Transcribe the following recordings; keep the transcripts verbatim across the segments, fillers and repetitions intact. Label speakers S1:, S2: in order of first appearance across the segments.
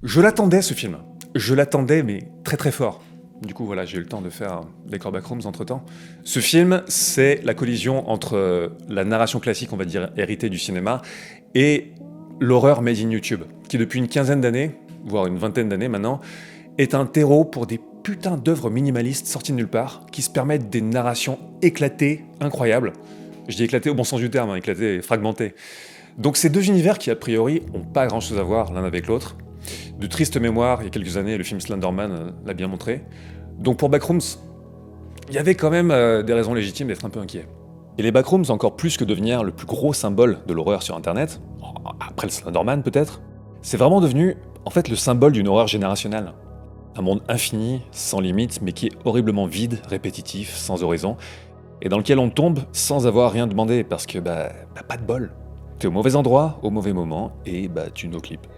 S1: Je l'attendais ce film, je l'attendais mais très très fort. Du coup voilà, j'ai eu le temps de faire Decor Backrooms entre temps. Ce film, c'est la collision entre la narration classique, on va dire héritée du cinéma, et l'horreur made in YouTube, qui depuis une quinzaine d'années, voire une vingtaine d'années maintenant, est un terreau pour des putains d'œuvres minimalistes sorties de nulle part, qui se permettent des narrations éclatées, incroyables. Je dis éclatées au bon sens du terme, hein, éclatées et fragmentées. Donc ces deux univers qui a priori ont pas grand chose à voir l'un avec l'autre. De triste mémoire, il y a quelques années, le film Slenderman euh, l'a bien montré. Donc pour Backrooms, il y avait quand même euh, des raisons légitimes d'être un peu inquiet. Et les Backrooms, encore plus que devenir le plus gros symbole de l'horreur sur Internet, après le Slenderman peut-être, c'est vraiment devenu en fait le symbole d'une horreur générationnelle. Un monde infini, sans limite, mais qui est horriblement vide, répétitif, sans horizon, et dans lequel on tombe sans avoir rien demandé, parce que bah, bah pas de bol. T'es au mauvais endroit, au mauvais moment, et bah tu no clip.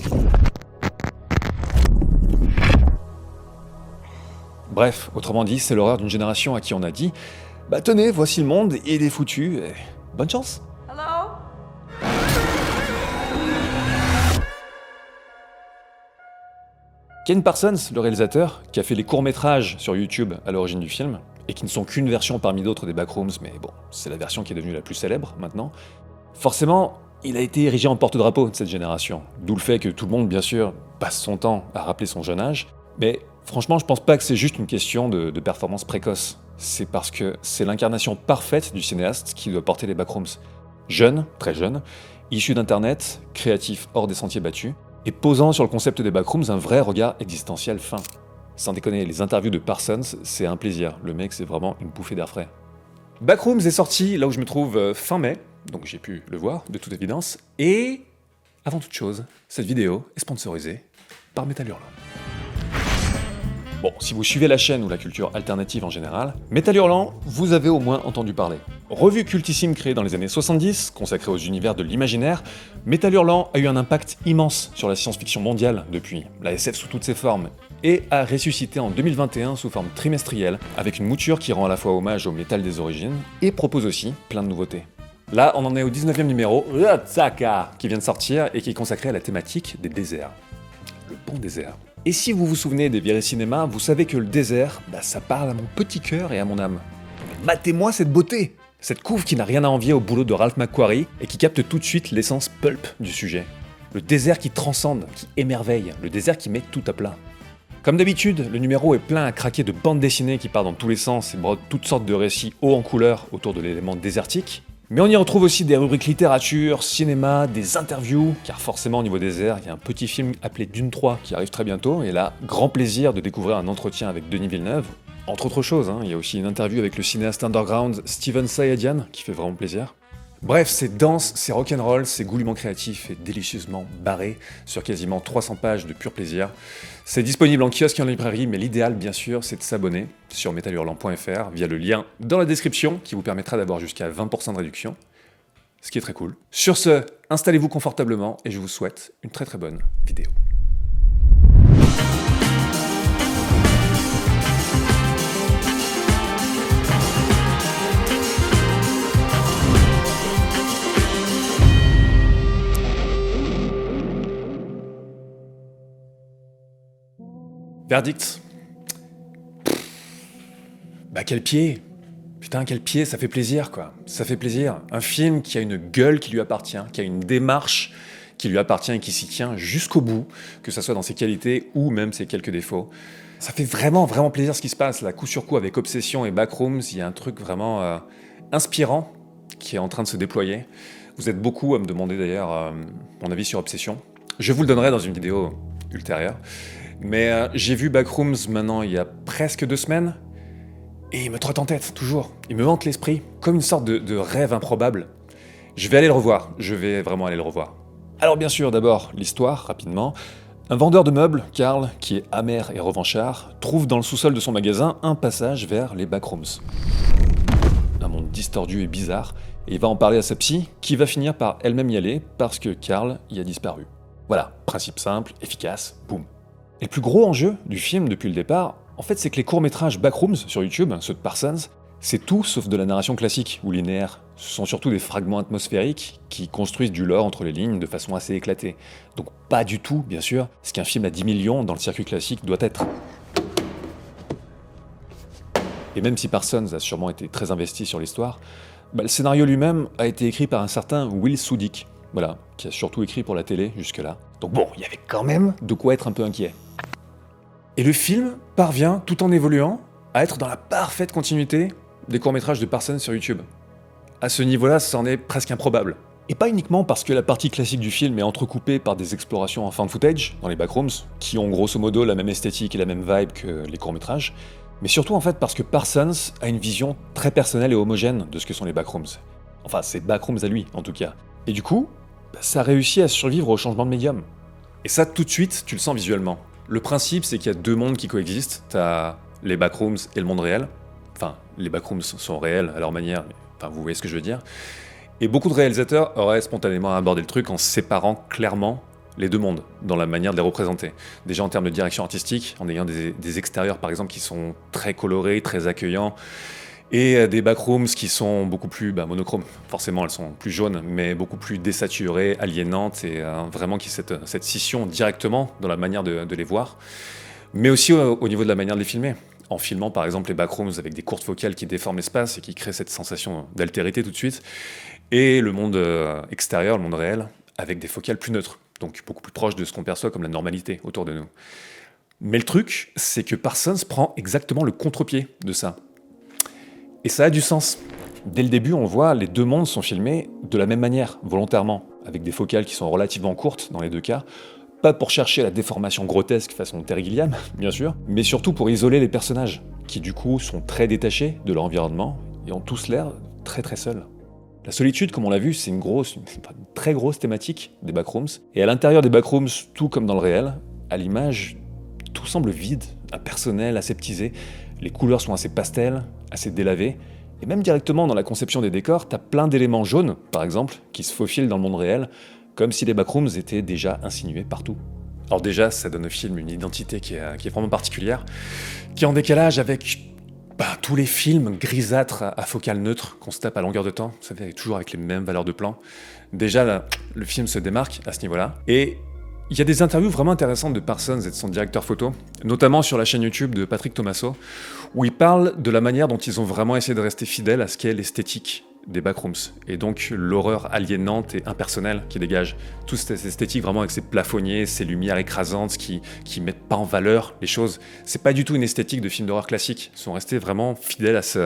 S1: Bref, autrement dit, c'est l'horreur d'une génération à qui on a dit « Bah tenez, voici le monde, il est foutu, et bonne chance !»
S2: Hello?
S1: Ken Parsons, le réalisateur, qui a fait les courts-métrages sur YouTube à l'origine du film, et qui ne sont qu'une version parmi d'autres des Backrooms, mais bon, c'est la version qui est devenue la plus célèbre maintenant, forcément, il a été érigé en porte-drapeau de cette génération, d'où le fait que tout le monde, bien sûr, passe son temps à rappeler son jeune âge, mais franchement, je pense pas que c'est juste une question de, de performance précoce, c'est parce que c'est l'incarnation parfaite du cinéaste qui doit porter les Backrooms. Jeune, très jeune, issu d'internet, créatif hors des sentiers battus, et posant sur le concept des Backrooms un vrai regard existentiel fin. Sans déconner, les interviews de Parsons, c'est un plaisir, le mec c'est vraiment une bouffée d'air frais. Backrooms est sorti là où je me trouve euh, fin mai, donc j'ai pu le voir de toute évidence, et avant toute chose, cette vidéo est sponsorisée par Métal Hurlant. Bon, si vous suivez la chaîne ou la culture alternative en général, Métal Hurlant, vous avez au moins entendu parler. Revue cultissime créée dans les années soixante-dix, consacrée aux univers de l'imaginaire, Métal Hurlant a eu un impact immense sur la science-fiction mondiale depuis, la S F sous toutes ses formes, et a ressuscité en deux mille vingt et un sous forme trimestrielle, avec une mouture qui rend à la fois hommage au métal des origines, et propose aussi plein de nouveautés. Là, on en est au dix-neuvième numéro, Tsaka, qui vient de sortir et qui est consacré à la thématique des déserts. Le bon désert. Et si vous vous souvenez des virées cinéma, vous savez que le désert, bah, ça parle à mon petit cœur et à mon âme. Matez-moi cette beauté! Cette couve qui n'a rien à envier au boulot de Ralph McQuarrie et qui capte tout de suite l'essence pulp du sujet. Le désert qui transcende, qui émerveille, le désert qui met tout à plat. Comme d'habitude, le numéro est plein à craquer de bandes dessinées qui partent dans tous les sens et brodent toutes sortes de récits hauts en couleur autour de l'élément désertique. Mais on y retrouve aussi des rubriques littérature, cinéma, des interviews, car forcément au niveau désert, il y a un petit film appelé Dune trois qui arrive très bientôt, et là, grand plaisir de découvrir un entretien avec Denis Villeneuve. Entre autres choses, hein, il y a aussi une interview avec le cinéaste underground Steven Sayedian, qui fait vraiment plaisir. Bref, c'est dense, c'est rock'n'roll, c'est goulûment créatif et délicieusement barré, sur quasiment trois cents pages de pur plaisir. C'est disponible en kiosque et en librairie, mais l'idéal, bien sûr, c'est de s'abonner sur métal hurlant point f r via le lien dans la description, qui vous permettra d'avoir jusqu'à vingt pour cent de réduction, ce qui est très cool. Sur ce, installez-vous confortablement, et je vous souhaite une très très bonne vidéo. Verdict. Bah quel pied. Putain quel pied, ça fait plaisir quoi. Ça fait plaisir. Un film qui a une gueule qui lui appartient, qui a une démarche qui lui appartient et qui s'y tient jusqu'au bout, que ça soit dans ses qualités ou même ses quelques défauts. Ça fait vraiment vraiment plaisir ce qui se passe là, coup sur coup avec Obsession et Backrooms, il y a un truc vraiment euh, inspirant qui est en train de se déployer. Vous êtes beaucoup à me demander d'ailleurs euh, mon avis sur Obsession. Je vous le donnerai dans une vidéo ultérieure. Mais euh, j'ai vu Backrooms maintenant il y a presque deux semaines, et il me trotte en tête, toujours. Il me hante l'esprit, comme une sorte de, de rêve improbable. Je vais aller le revoir, je vais vraiment aller le revoir. Alors bien sûr, d'abord, l'histoire, rapidement. Un vendeur de meubles, Carl, qui est amer et revanchard, trouve dans le sous-sol de son magasin un passage vers les Backrooms. Un monde distordu et bizarre, et il va en parler à sa psy, qui va finir par elle-même y aller, parce que Carl y a disparu. Voilà, principe simple, efficace, boum. Et le plus gros enjeu du film depuis le départ, en fait, c'est que les courts-métrages Backrooms sur YouTube, ceux de Parsons, c'est tout sauf de la narration classique ou linéaire. Ce sont surtout des fragments atmosphériques qui construisent du lore entre les lignes de façon assez éclatée. Donc pas du tout, bien sûr, ce qu'un film à dix millions dans le circuit classique doit être. Et même si Parsons a sûrement été très investi sur l'histoire, bah, le scénario lui-même a été écrit par un certain Will Sudick, voilà, qui a surtout écrit pour la télé jusque-là. Donc bon, il y avait quand même de quoi être un peu inquiet. Et le film parvient, tout en évoluant, à être dans la parfaite continuité des courts-métrages de Parsons sur YouTube. À ce niveau-là, c'en est presque improbable. Et pas uniquement parce que la partie classique du film est entrecoupée par des explorations en found footage, dans les backrooms, qui ont grosso modo la même esthétique et la même vibe que les courts-métrages, mais surtout en fait parce que Parsons a une vision très personnelle et homogène de ce que sont les backrooms. Enfin, c'est backrooms à lui, en tout cas. Et du coup, ça réussit à survivre au changement de médium. Et ça, tout de suite, tu le sens visuellement. Le principe, c'est qu'il y a deux mondes qui coexistent. T'as les backrooms et le monde réel. Enfin, les backrooms sont réels à leur manière, mais enfin, vous voyez ce que je veux dire. Et beaucoup de réalisateurs auraient spontanément abordé le truc en séparant clairement les deux mondes, dans la manière de les représenter. Déjà en termes de direction artistique, en ayant des, des extérieurs par exemple qui sont très colorés, très accueillants, et des backrooms qui sont beaucoup plus bah, monochromes. Forcément, elles sont plus jaunes, mais beaucoup plus désaturées, aliénantes, et euh, vraiment qui cette, cette scission directement dans la manière de, de les voir. Mais aussi au, au niveau de la manière de les filmer. En filmant par exemple les backrooms avec des courtes focales qui déforment l'espace et qui créent cette sensation d'altérité tout de suite, et le monde euh, extérieur, le monde réel, avec des focales plus neutres, donc beaucoup plus proches de ce qu'on perçoit comme la normalité autour de nous. Mais le truc, c'est que Parsons prend exactement le contre-pied de ça. Et ça a du sens. Dès le début, on voit, les deux mondes sont filmés de la même manière, volontairement, avec des focales qui sont relativement courtes dans les deux cas, pas pour chercher la déformation grotesque façon Terry Gilliam, bien sûr, mais surtout pour isoler les personnages, qui du coup sont très détachés de leur environnement et ont tous l'air très très seuls. La solitude, comme on l'a vu, c'est une grosse, une très grosse thématique des backrooms, et à l'intérieur des backrooms, tout comme dans le réel, à l'image, tout semble vide, impersonnel, aseptisé, les couleurs sont assez pastels, assez délavées, et même directement dans la conception des décors, t'as plein d'éléments jaunes, par exemple, qui se faufilent dans le monde réel, comme si les backrooms étaient déjà insinués partout. Alors déjà, ça donne au film une identité qui est, qui est vraiment particulière, qui est en décalage avec bah, tous les films grisâtres à, à focale neutre qu'on se tape à longueur de temps, vous savez, toujours avec les mêmes valeurs de plan. Déjà, là, le film se démarque à ce niveau-là, et il y a des interviews vraiment intéressantes de Parsons et de son directeur photo, notamment sur la chaîne YouTube de Patrick Tomasso, où il parle de la manière dont ils ont vraiment essayé de rester fidèles à ce qu'est l'esthétique des backrooms, et donc l'horreur aliénante et impersonnelle qui dégage. Toute cette esthétique vraiment avec ses plafonniers, ses lumières écrasantes qui, qui mettent pas en valeur les choses. C'est pas du tout une esthétique de film d'horreur classique. Ils sont restés vraiment fidèles à, ce,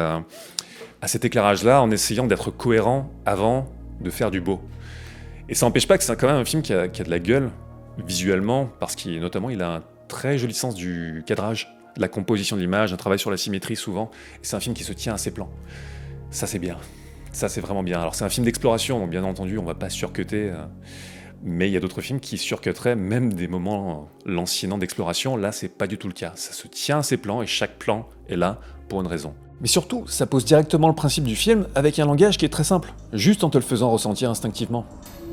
S1: à cet éclairage-là en essayant d'être cohérents avant de faire du beau. Et ça n'empêche pas que c'est quand même un film qui a, qui a de la gueule visuellement, parce qu'il notamment il a un très joli sens du cadrage, de la composition de l'image, un travail sur la symétrie souvent, et c'est un film qui se tient à ses plans. Ça c'est bien. Ça, c'est vraiment bien. Alors, c'est un film d'exploration, donc bien entendu, on va pas surcuter, euh, mais il y a d'autres films qui surcuteraient même des moments euh, lancinants d'exploration. Là, c'est pas du tout le cas. Ça se tient à ses plans, et chaque plan est là pour une raison. Mais surtout, ça pose directement le principe du film avec un langage qui est très simple, juste en te le faisant ressentir instinctivement.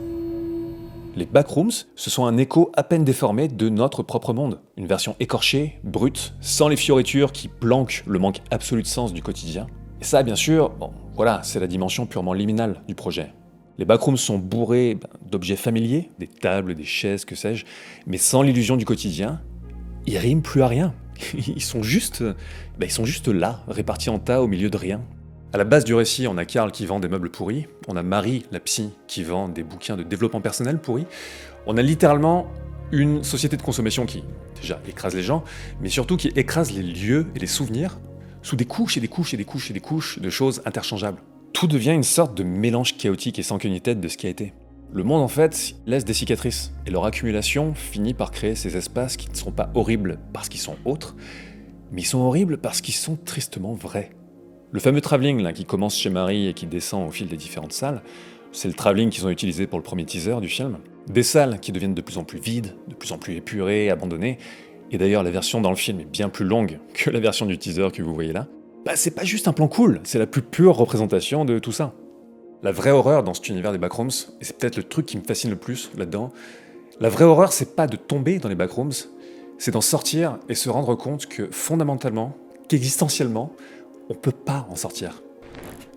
S1: Les backrooms, ce sont un écho à peine déformé de notre propre monde. Une version écorchée, brute, sans les fioritures qui planquent le manque absolu de sens du quotidien. Et ça, bien sûr, bon, voilà, c'est la dimension purement liminale du projet. Les backrooms sont bourrés ben, d'objets familiers, des tables, des chaises, que sais-je, mais sans l'illusion du quotidien, ils riment plus à rien. Ils sont juste, ben, ils sont juste là, répartis en tas au milieu de rien. À la base du récit, on a Carl qui vend des meubles pourris, on a Marie, la psy, qui vend des bouquins de développement personnel pourris. On a littéralement une société de consommation qui, déjà, écrase les gens, mais surtout qui écrase les lieux et les souvenirs sous des couches et des couches et des couches et des couches de choses interchangeables. Tout devient une sorte de mélange chaotique et sans queue ni tête de ce qui a été. Le monde, en fait, laisse des cicatrices, et leur accumulation finit par créer ces espaces qui ne sont pas horribles parce qu'ils sont autres, mais ils sont horribles parce qu'ils sont tristement vrais. Le fameux travelling là, qui commence chez Marie et qui descend au fil des différentes salles, c'est le travelling qu'ils ont utilisé pour le premier teaser du film. Des salles qui deviennent de plus en plus vides, de plus en plus épurées, abandonnées. Et d'ailleurs, la version dans le film est bien plus longue que la version du teaser que vous voyez là. Bah, c'est pas juste un plan cool, c'est la plus pure représentation de tout ça. La vraie horreur dans cet univers des backrooms, et c'est peut-être le truc qui me fascine le plus là-dedans, la vraie horreur, c'est pas de tomber dans les backrooms, c'est d'en sortir et se rendre compte que fondamentalement, qu'existentiellement, on peut pas en sortir.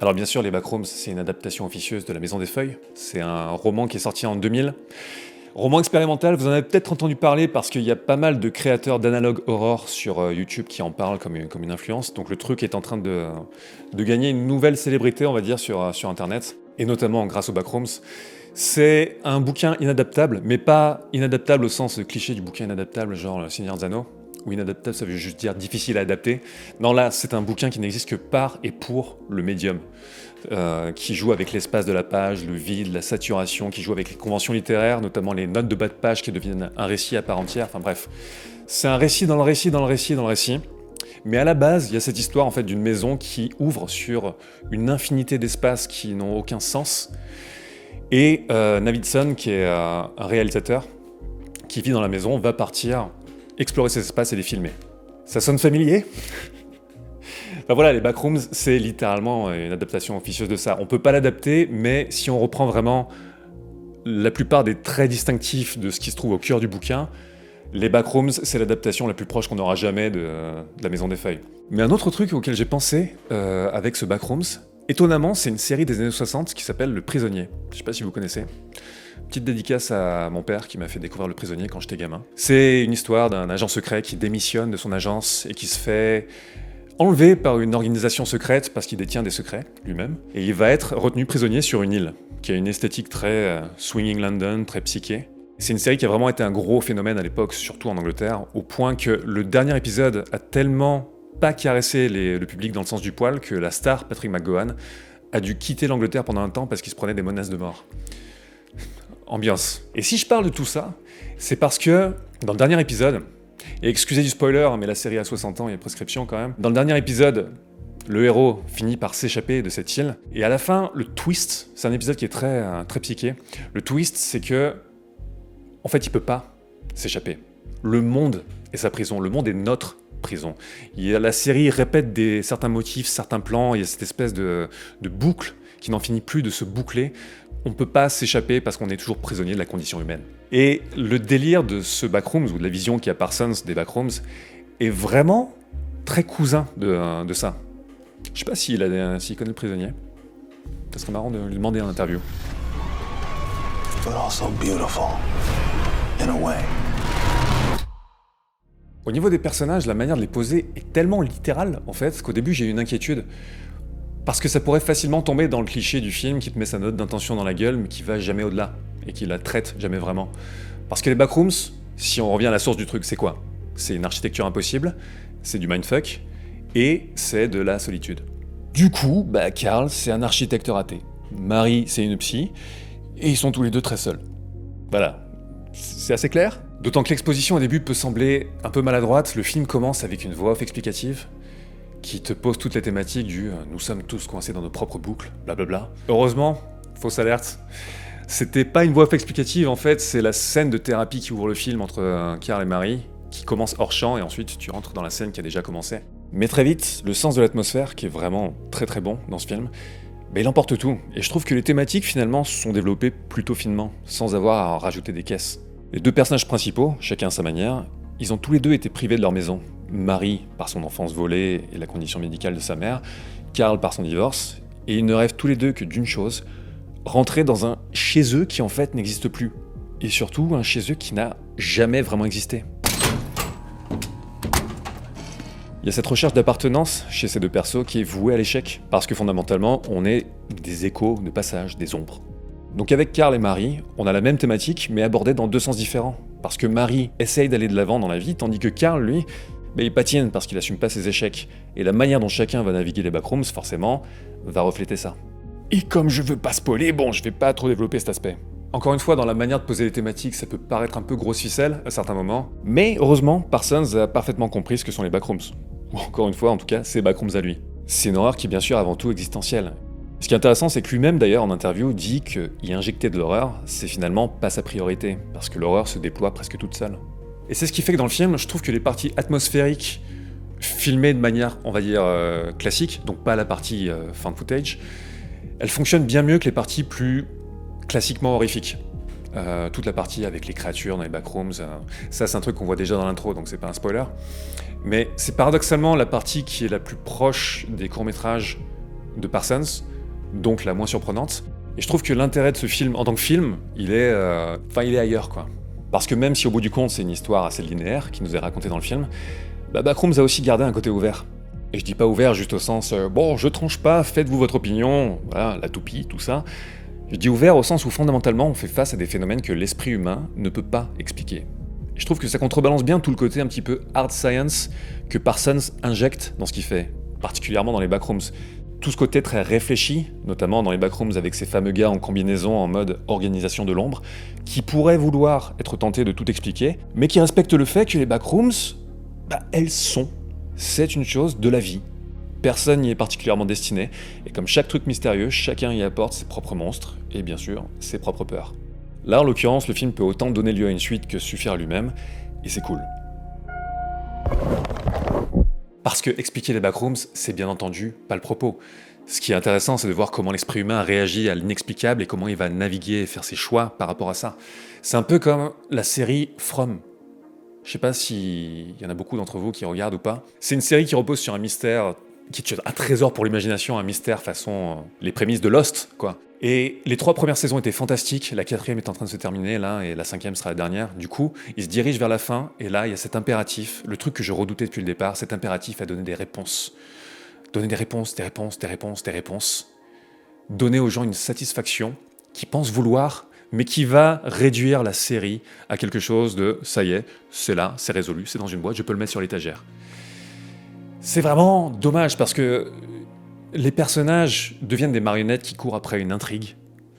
S1: Alors bien sûr, les Backrooms, c'est une adaptation officieuse de La Maison des Feuilles. C'est un roman qui est sorti en deux mille. Roman expérimental, vous en avez peut-être entendu parler parce qu'il y a pas mal de créateurs d'analogue horror sur euh, YouTube qui en parlent comme une, comme une influence. Donc le truc est en train de, de gagner une nouvelle célébrité, on va dire, sur, sur Internet, et notamment grâce aux Backrooms. C'est un bouquin inadaptable, mais pas inadaptable au sens cliché du bouquin inadaptable, genre Le Seigneur des Anneaux, où inadaptable, ça veut juste dire difficile à adapter. Non, là, c'est un bouquin qui n'existe que par et pour le médium. Euh, qui joue avec l'espace de la page, le vide, la saturation, qui joue avec les conventions littéraires, notamment les notes de bas de page qui deviennent un récit à part entière. Enfin bref, c'est un récit dans le récit, dans le récit, dans le récit. Mais à la base, il y a cette histoire en fait d'une maison qui ouvre sur une infinité d'espaces qui n'ont aucun sens. Et euh, Navidson, qui est euh, un réalisateur qui vit dans la maison, va partir explorer ces espaces et les filmer. Ça sonne familier ? Enfin voilà, les Backrooms, c'est littéralement une adaptation officieuse de ça. On peut pas l'adapter, mais si on reprend vraiment la plupart des traits distinctifs de ce qui se trouve au cœur du bouquin, les Backrooms, c'est l'adaptation la plus proche qu'on aura jamais de, de La Maison des Feuilles. Mais un autre truc auquel j'ai pensé euh, avec ce Backrooms, étonnamment, c'est une série des années soixante qui s'appelle Le Prisonnier. Je sais pas si vous connaissez. Petite dédicace à mon père qui m'a fait découvrir Le Prisonnier quand j'étais gamin. C'est une histoire d'un agent secret qui démissionne de son agence et qui se fait enlevé par une organisation secrète parce qu'il détient des secrets lui-même, et il va être retenu prisonnier sur une île qui a une esthétique très euh, swinging London, très psyché. C'est une série qui a vraiment été un gros phénomène à l'époque, surtout en Angleterre, au point que le dernier épisode a tellement pas caressé les, le public dans le sens du poil que la star Patrick McGowan a dû quitter l'Angleterre pendant un temps parce qu'il se prenait des menaces de mort. Ambiance. Et si je parle de tout ça, c'est parce que dans le dernier épisode, et excusez du spoiler, mais la série a soixante ans, il y a prescription quand même. Dans le dernier épisode, le héros finit par s'échapper de cette île. Et à la fin, le twist, c'est un épisode qui est très, très psyché. Le twist, c'est que, en fait, il peut pas s'échapper. Le monde est sa prison, le monde est notre prison. Il y a, la série répète des, certains motifs, certains plans, il y a cette espèce de, de boucle qui n'en finit plus de se boucler. On ne peut pas s'échapper parce qu'on est toujours prisonnier de la condition humaine. Et le délire de ce Backrooms, ou de la vision qu'a Parsons des Backrooms, est vraiment très cousin de, de ça. Je sais pas s'il, a, s'il connaît Le Prisonnier. Ça serait marrant de lui demander en interview. But also beautiful, in a way. Au niveau des personnages, la manière de les poser est tellement littérale, en fait, qu'au début j'ai eu une inquiétude. Parce que ça pourrait facilement tomber dans le cliché du film qui te met sa note d'intention dans la gueule, mais qui va jamais au-delà, et qui la traite jamais vraiment. Parce que les Backrooms, si on revient à la source du truc, c'est quoi ? C'est une architecture impossible, c'est du mindfuck, et c'est de la solitude. Du coup, bah Carl, c'est un architecte raté. Marie, c'est une psy, et ils sont tous les deux très seuls. Voilà. C'est assez clair ? D'autant que l'exposition au début peut sembler un peu maladroite, le film commence avec une voix off explicative, qui te pose toutes les thématiques du euh, « nous sommes tous coincés dans nos propres boucles », blablabla. Heureusement, fausse alerte, c'était pas une voix off explicative, en fait, c'est la scène de thérapie qui ouvre le film entre euh, Carl et Marie, qui commence hors champ, et ensuite tu rentres dans la scène qui a déjà commencé. Mais très vite, le sens de l'atmosphère, qui est vraiment très très bon dans ce film, bah, il emporte tout, et je trouve que les thématiques finalement sont développées plutôt finement, sans avoir à en rajouter des caisses. Les deux personnages principaux, chacun à sa manière, ils ont tous les deux été privés de leur maison. Marie par son enfance volée et la condition médicale de sa mère, Carl par son divorce, et ils ne rêvent tous les deux que d'une chose, rentrer dans un chez eux qui en fait n'existe plus. Et surtout un chez eux qui n'a jamais vraiment existé. Il y a cette recherche d'appartenance chez ces deux persos qui est vouée à l'échec, parce que fondamentalement, on est des échos de passage, des ombres. Donc avec Carl et Marie, on a la même thématique, mais abordée dans deux sens différents. Parce que Marie essaye d'aller de l'avant dans la vie, tandis que Carl, lui, bah, il patine parce qu'il assume pas ses échecs. Et la manière dont chacun va naviguer les Backrooms, forcément, va refléter ça. Et comme je veux pas spoiler, bon, je vais pas trop développer cet aspect. Encore une fois, dans la manière de poser les thématiques, ça peut paraître un peu grosse ficelle à certains moments, mais heureusement, Parsons a parfaitement compris ce que sont les Backrooms. Ou encore une fois, en tout cas, ses Backrooms à lui. C'est une horreur qui est bien sûr avant tout existentielle. Ce qui est intéressant, c'est que lui-même d'ailleurs en interview dit qu'y injecter de l'horreur, c'est finalement pas sa priorité, parce que l'horreur se déploie presque toute seule. Et c'est ce qui fait que dans le film, je trouve que les parties atmosphériques, filmées de manière, on va dire, euh, classique, donc pas la partie euh, found footage, elles fonctionnent bien mieux que les parties plus classiquement horrifiques. Euh, toute la partie avec les créatures dans les backrooms, euh, ça c'est un truc qu'on voit déjà dans l'intro, donc c'est pas un spoiler. Mais c'est paradoxalement la partie qui est la plus proche des courts-métrages de Parsons, donc la moins surprenante. Et je trouve que l'intérêt de ce film, en tant que film, il est, euh... enfin, il est ailleurs, quoi. Parce que même si au bout du compte, c'est une histoire assez linéaire qui nous est racontée dans le film, bah, Backrooms a aussi gardé un côté ouvert. Et je dis pas ouvert juste au sens euh, bon, je tranche pas, faites-vous votre opinion, voilà, la toupie, tout ça. Je dis ouvert au sens où fondamentalement on fait face à des phénomènes que l'esprit humain ne peut pas expliquer. Et je trouve que ça contrebalance bien tout le côté un petit peu hard science que Parsons injecte dans ce qu'il fait, particulièrement dans les Backrooms. Tout ce côté très réfléchi, notamment dans les Backrooms avec ces fameux gars en combinaison en mode organisation de l'ombre, qui pourraient vouloir être tentés de tout expliquer, mais qui respectent le fait que les Backrooms, bah elles sont. C'est une chose de la vie. Personne n'y est particulièrement destiné, et comme chaque truc mystérieux, chacun y apporte ses propres monstres, et bien sûr, ses propres peurs. Là, en l'occurrence, le film peut autant donner lieu à une suite que suffire à lui-même, et c'est cool. Parce que expliquer les Backrooms, c'est bien entendu pas le propos. Ce qui est intéressant, c'est de voir comment l'esprit humain réagit à l'inexplicable et comment il va naviguer et faire ses choix par rapport à ça. C'est un peu comme la série From. Je sais pas s'il y en a beaucoup d'entre vous qui regardent ou pas. C'est une série qui repose sur un mystère, qui est un trésor pour l'imagination, un mystère façon euh, les prémices de Lost, quoi. Et les trois premières saisons étaient fantastiques, la quatrième est en train de se terminer là, et la cinquième sera la dernière. Du coup, ils se dirigent vers la fin, et là, il y a cet impératif, le truc que je redoutais depuis le départ, cet impératif à donner des réponses. Donner des réponses, des réponses, des réponses, des réponses. Donner aux gens une satisfaction qu'ils pensent vouloir, mais qui va réduire la série à quelque chose de « ça y est, c'est là, c'est résolu, c'est dans une boîte, je peux le mettre sur l'étagère ». C'est vraiment dommage parce que les personnages deviennent des marionnettes qui courent après une intrigue,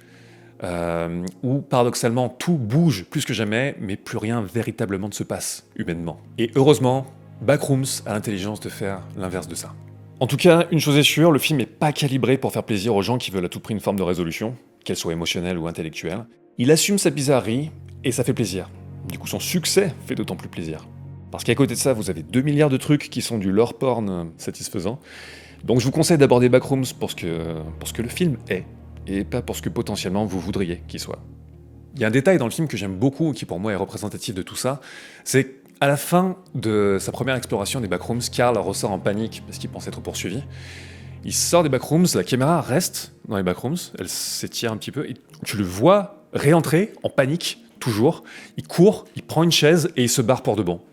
S1: euh, où paradoxalement tout bouge plus que jamais, mais plus rien véritablement ne se passe humainement. Et heureusement, Backrooms a l'intelligence de faire l'inverse de ça. En tout cas, une chose est sûre, le film n'est pas calibré pour faire plaisir aux gens qui veulent à tout prix une forme de résolution, qu'elle soit émotionnelle ou intellectuelle. Il assume sa bizarrerie, et ça fait plaisir. Du coup, son succès fait d'autant plus plaisir. Parce qu'à côté de ça, vous avez deux milliards de trucs qui sont du lore porn satisfaisant. Donc je vous conseille d'aborder Backrooms pour ce que, pour ce que le film est, et pas pour ce que potentiellement vous voudriez qu'il soit. Il y a un détail dans le film que j'aime beaucoup, qui pour moi est représentatif de tout ça, c'est qu'à la fin de sa première exploration des Backrooms, Carl ressort en panique parce qu'il pense être poursuivi. Il sort des Backrooms, la caméra reste dans les Backrooms, elle s'étire un petit peu, et tu le vois réentrer en panique, toujours. Il court, il prend une chaise et il se barre pour de bon.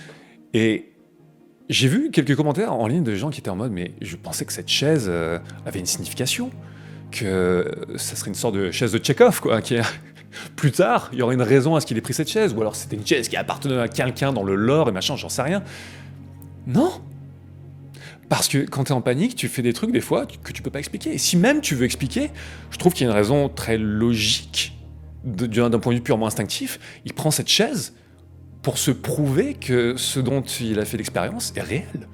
S1: Et j'ai vu quelques commentaires en ligne de gens qui étaient en mode « mais je pensais que cette chaise euh, avait une signification, que ça serait une sorte de chaise de Tchekhov, quoi, qui est... plus tard, il y aurait une raison à ce qu'il ait pris cette chaise, ou alors c'était une chaise qui appartenait à quelqu'un dans le lore et machin, j'en sais rien. » Non. Parce que quand t'es en panique, tu fais des trucs des fois que tu peux pas expliquer. Et si même tu veux expliquer, je trouve qu'il y a une raison très logique, d'un point de vue purement instinctif. Il prend cette chaise pour se prouver que ce dont il a fait l'expérience est réel.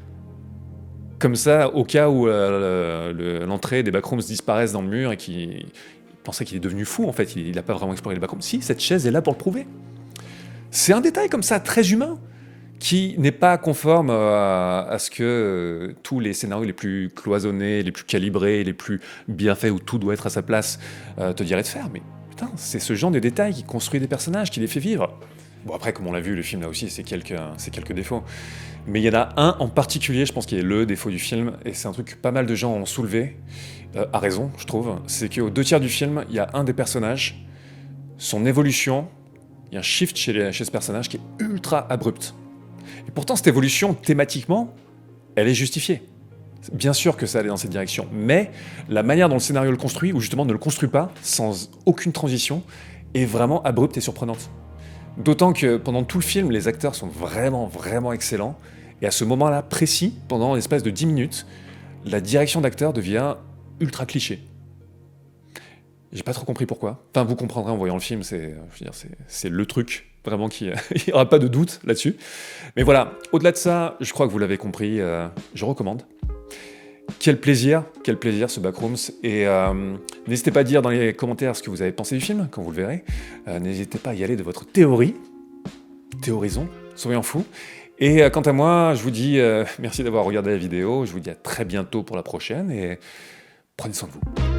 S1: Comme ça, au cas où euh, l'entrée des Backrooms disparaissent dans le mur et qu'il pensait qu'il est devenu fou, en fait, il n'a pas vraiment exploré les Backrooms. Si, cette chaise est là pour le prouver. C'est un détail comme ça, très humain, qui n'est pas conforme à, à ce que euh, tous les scénarios les plus cloisonnés, les plus calibrés, les plus bien faits, où tout doit être à sa place, euh, te diraient de faire. Mais putain, c'est ce genre de détails qui construit des personnages, qui les fait vivre. Bon, après, comme on l'a vu, le film là aussi, c'est quelques, c'est quelques défauts. Mais il y en a un en particulier, je pense, qui est le défaut du film, et c'est un truc que pas mal de gens ont soulevé, euh, à raison, je trouve, c'est qu'aux deux tiers du film, il y a un des personnages, son évolution, il y a un shift chez, les, chez ce personnage qui est ultra abrupt. Et pourtant, cette évolution, thématiquement, elle est justifiée. Bien sûr que ça allait dans cette direction, mais la manière dont le scénario le construit, ou justement ne le construit pas, sans aucune transition, est vraiment abrupte et surprenante. D'autant que pendant tout le film, les acteurs sont vraiment, vraiment excellents. Et à ce moment-là précis, pendant l'espace de dix minutes, la direction d'acteur devient ultra cliché. J'ai pas trop compris pourquoi. Enfin, vous comprendrez en voyant le film, c'est, je veux dire, c'est, c'est le truc, vraiment, qui, il n'y aura pas de doute là-dessus. Mais voilà, au-delà de ça, je crois que vous l'avez compris, euh, je recommande. Quel plaisir, quel plaisir ce Backrooms. Et euh, n'hésitez pas à dire dans les commentaires ce que vous avez pensé du film, quand vous le verrez. Euh, n'hésitez pas à y aller de votre théorie. Théorisons, soyons fous. Et euh, quant à moi, je vous dis euh, merci d'avoir regardé la vidéo. Je vous dis à très bientôt pour la prochaine et prenez soin de vous.